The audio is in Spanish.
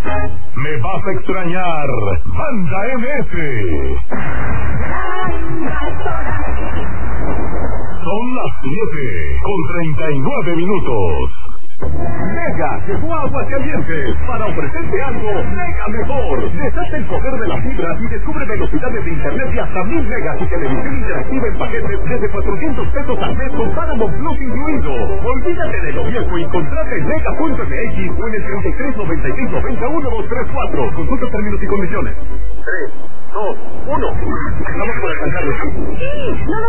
Me vas a extrañar, Banda MS. Son las 7:39. Mega llegó a Aguascalientes para ofrecerte algo mega mejor. Deshazte el poder de las fibras y descubre velocidades de internet de hasta 1000 megas y televisión interactiva en paquetes desde 400 pesos al mes con Paramount Plus incluido. Olvídate de lo viejo y contrata en mega.mx o en el 3396901234. Consulta términos y condiciones. 3, 2, 1. Vamos por alcanzarlo. Sí, no lo